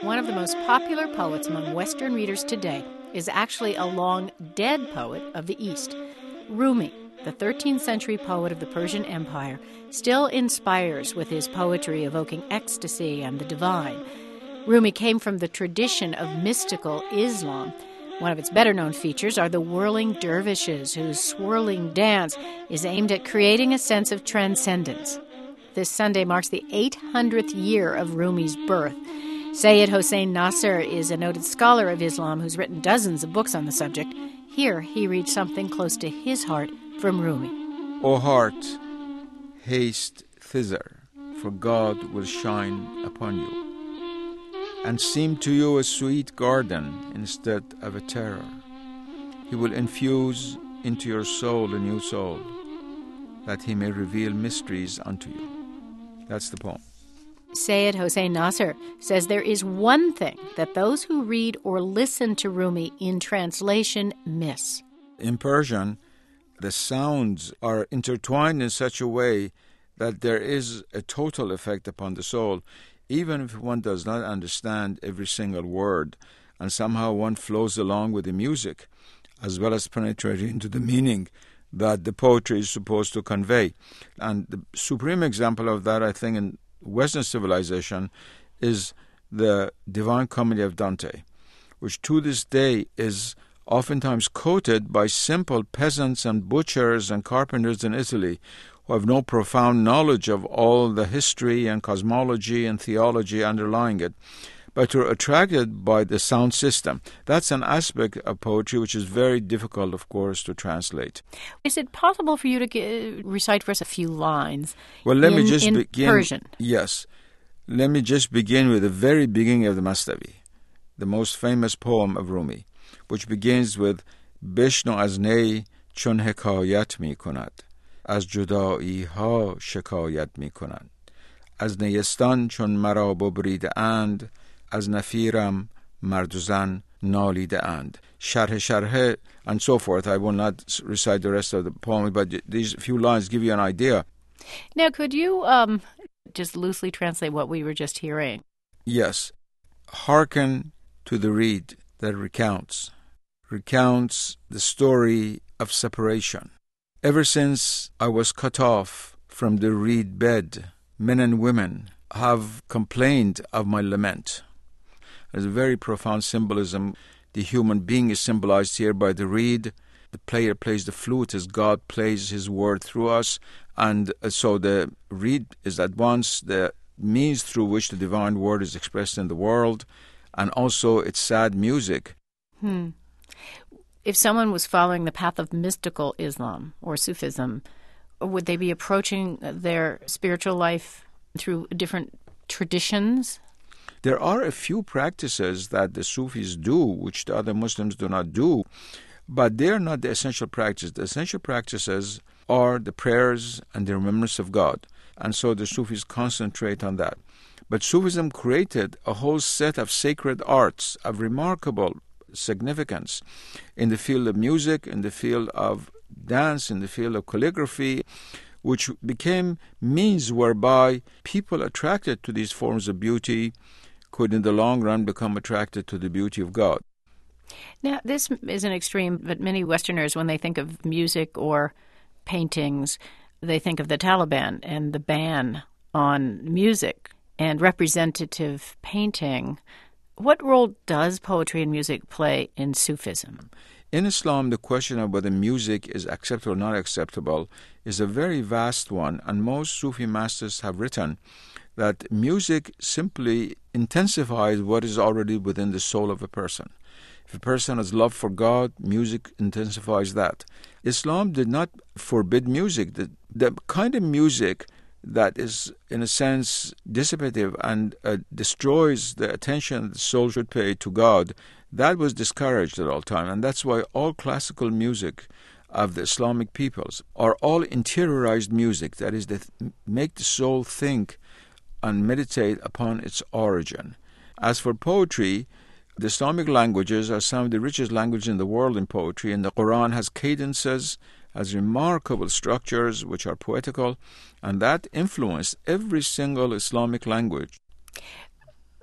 One of the most popular poets among Western readers today is actually a long-dead poet of the East. Rumi, the 13th century poet of the Persian Empire, still inspires with his poetry evoking ecstasy and the divine. Rumi came from the tradition of mystical Islam. One of its better-known features are the whirling dervishes, whose swirling dance is aimed at creating a sense of transcendence. This Sunday marks the 800th year of Rumi's birth. Syed Hossein Nasr is a noted scholar of Islam who's written dozens of books on the subject. Here he reads something close to his heart from Rumi. O heart, haste thither, for God will shine upon you, and seem to you a sweet garden instead of a terror. He will infuse into your soul a new soul, that he may reveal mysteries unto you. That's the poem. Syed Hossein Nasr says there is one thing that those who read or listen to Rumi in translation miss. In Persian, the sounds are intertwined in such a way that there is a total effect upon the soul, even if one does not understand every single word, and somehow one flows along with the music, as well as penetrating into the meaning that the poetry is supposed to convey. And the supreme example of that, I think, in Western civilization is the Divine Comedy of Dante, which to this day is oftentimes quoted by simple peasants and butchers and carpenters in Italy who have no profound knowledge of all the history and cosmology and theology underlying it, but are attracted by the sound system. That's an aspect of poetry which is very difficult, of course, to translate. Is it possible for you to recite for us a few lines in Persian? Yes. Let me just begin with the very beginning of the Mastavi, the most famous poem of Rumi, which begins with Bishno az ney chun hekayat mi konad, az juda'i ha shekayat mi konad, az neyestan chun mara bubride and, از نفیرم مرد و زن نالیده اند. شرح, and so forth. I will not recite the rest of the poem, but these few lines give you an idea. Now, could you just loosely translate what we were just hearing? Yes. Hearken to the reed that recounts the story of separation. Ever since I was cut off from the reed bed, men and women have complained of my lament. There's a very profound symbolism. The human being is symbolized here by the reed. The player plays the flute as God plays his word through us. And so the reed is at once the means through which the divine word is expressed in the world, and also it's sad music. If someone was following the path of mystical Islam or Sufism, would they be approaching their spiritual life through different traditions? There are a few practices that the Sufis do, which the other Muslims do not do, but they're not the essential practices. The essential practices are the prayers and the remembrance of God, and so the Sufis concentrate on that. But Sufism created a whole set of sacred arts of remarkable significance in the field of music, in the field of dance, in the field of calligraphy, which became means whereby people attracted to these forms of beauty could in the long run become attracted to the beauty of God. Now, this is an extreme, but many Westerners, when they think of music or paintings, they think of the Taliban and the ban on music and representative painting. What role does poetry and music play in Sufism? In Islam, the question of whether music is acceptable or not acceptable is a very vast one, and most Sufi masters have written that music simply intensifies what is already within the soul of a person. If a person has love for God, music intensifies that. Islam did not forbid music. The kind of music that is, in a sense, dissipative and destroys the attention the soul should pay to God, that was discouraged at all times. And that's why all classical music of the Islamic peoples are all interiorized music, that is, they make the soul think and meditate upon its origin. As for poetry, the Islamic languages are some of the richest languages in the world in poetry, and the Quran has cadences, has remarkable structures which are poetical, and that influenced every single Islamic language.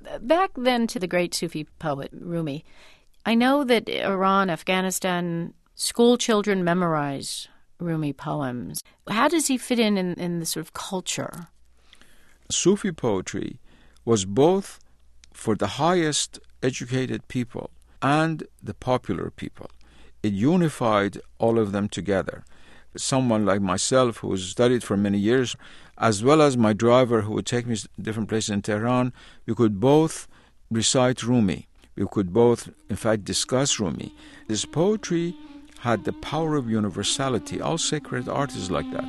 back then to the great Sufi poet Rumi. I know that Iran, Afghanistan, school children memorize Rumi poems. How does he fit in the sort of culture? Sufi poetry was both for the highest educated people and the popular people. It unified all of them together. Someone like myself who studied for many years, as well as my driver who would take me to different places in Tehran, we could both recite Rumi. We could both, in fact, discuss Rumi. His poetry had the power of universality. All sacred art is like that.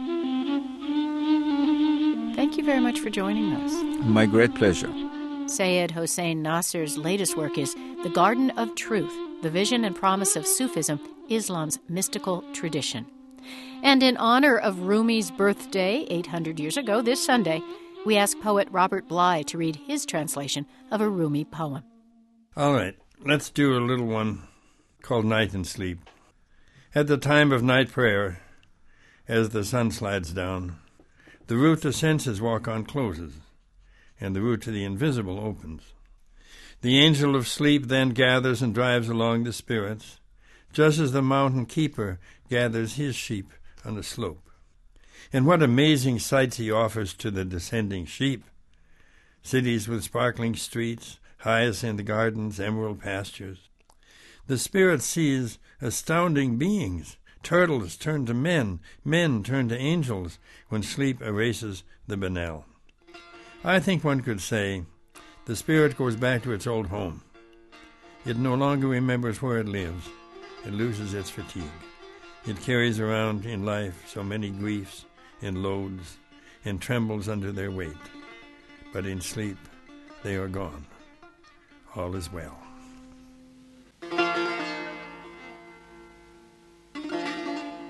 Thank you very much for joining us. My great pleasure. Syed Hossein Nasr's latest work is The Garden of Truth, the Vision and Promise of Sufism, Islam's Mystical Tradition. And in honor of Rumi's birthday 800 years ago, this Sunday, we ask poet Robert Bly to read his translation of a Rumi poem. All right, let's do a little one called Night and Sleep. At the time of night prayer, as the sun slides down, the route to senses walk on closes, and the route to the invisible opens. The angel of sleep then gathers and drives along the spirits, just as the mountain keeper gathers his sheep on the slope. And what amazing sights he offers to the descending sheep! Cities with sparkling streets, hyacinth gardens, emerald pastures. The spirit sees astounding beings. Turtles turn to men, men turn to angels when sleep erases the banal. I think one could say the spirit goes back to its old home. It no longer remembers where it lives. It loses its fatigue. It carries around in life so many griefs and loads and trembles under their weight. But in sleep they are gone. All is well.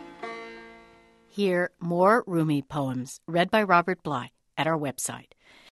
Hear more Rumi poems read by Robert Bly at our website.